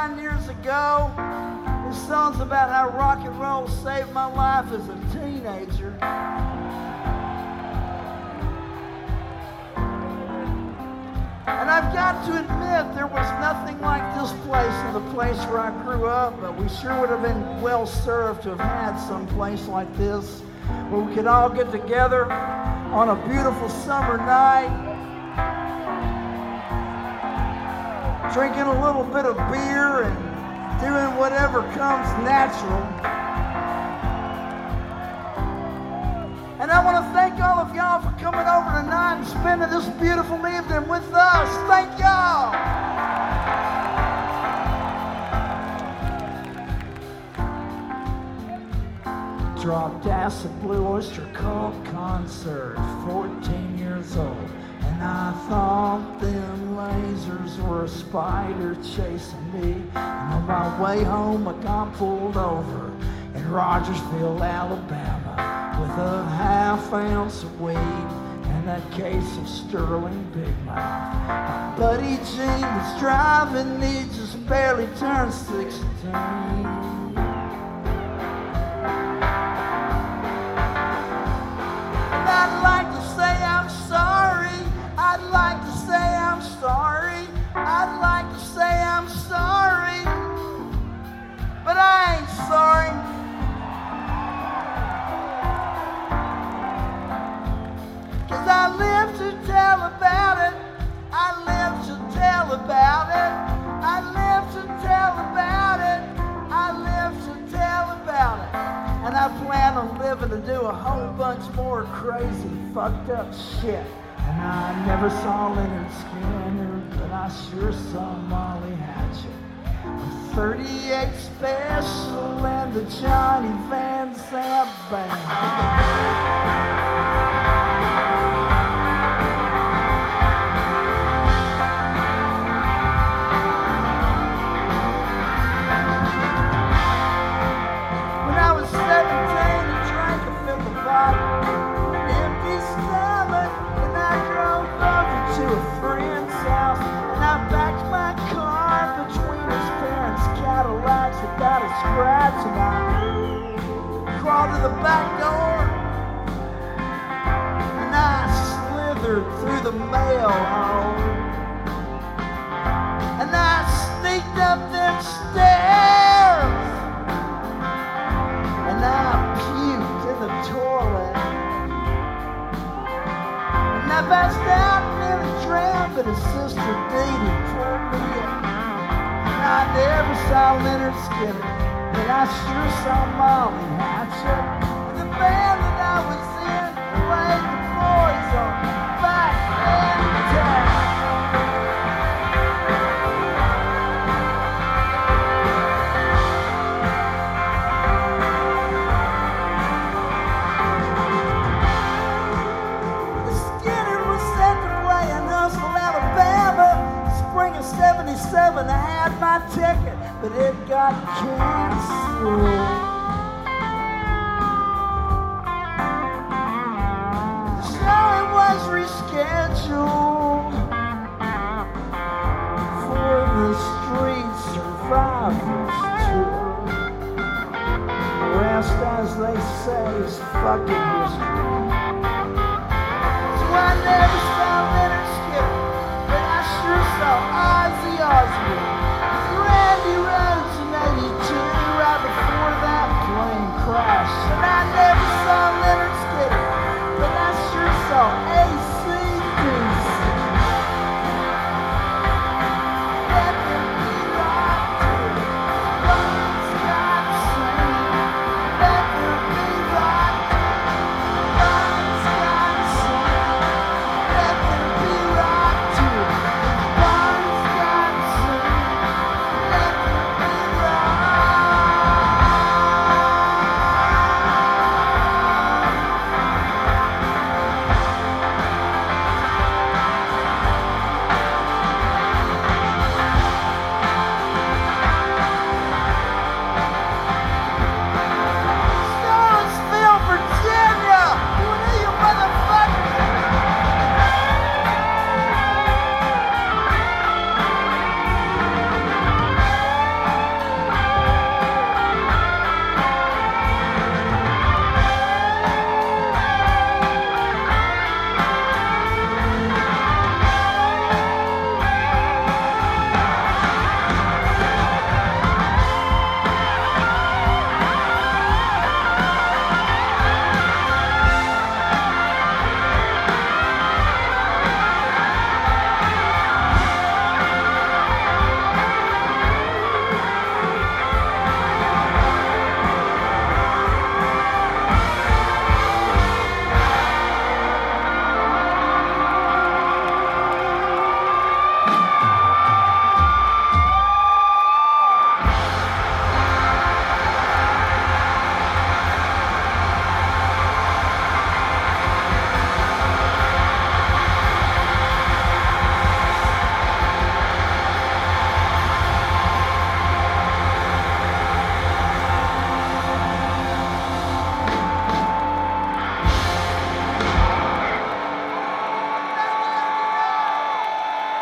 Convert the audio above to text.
9 years ago. This song's about how rock and roll saved my life as a teenager. And I've got to admit, there was nothing like this place in the place where I grew up, but we sure would have been well served to have had some place like this where we could all get together on a beautiful summer night, drinking a little bit of beer and doing whatever comes natural. And I want to thank all of y'all for coming over tonight and spending this beautiful evening with us. Thank y'all. Dropped acid, Blue Oyster Cult concert, 14 years old. And I thought them lasers were a spider chasing me. And on my way home I got pulled over in Rogersville, Alabama, with a half ounce of weed and a case of Sterling Big Mouth. My buddy Gene was driving, he just barely turned 16. And I'd like to say I'm sorry. I'd like to say I'm sorry. I'd like to say I'm sorry. But I ain't sorry. Cause I live to tell about it. I live to tell about it. I live to tell about it. I live to tell about it. And I plan on living to do a whole bunch more crazy, fucked up shit. And I never saw Leonard Skinner, but I sure saw Molly Hatchet. A 38 Special and the Johnny Van Zant Band. When I was 17, I drank a fifth of vodka, an empty stomach, and I drove over to a friend's house, and I backed my car between his parents' Cadillacs without a scratch, and I crawled to the back door, and I slithered through the mail hole, and I sneaked up them stairs, and I puked in the toilet, and I passed out and nearly drowned, but his sister Dee Dee pulled me up. And I never saw Leonard Skinner, but I sure saw Molly Hatchet. And the band that I was in played the boys on Back in Town. The Skinner was set to play in Huntsville, Alabama, spring of '77. I had my ticket, but it got canceled. So it was rescheduled for the Street Survivors Tour. The rest, as they say, is fucking history. So I never saw Leonard Skinner, but I sure saw Ozzy Osbourne, Randy Rhoads in '82, right before that plane crashed. And I never saw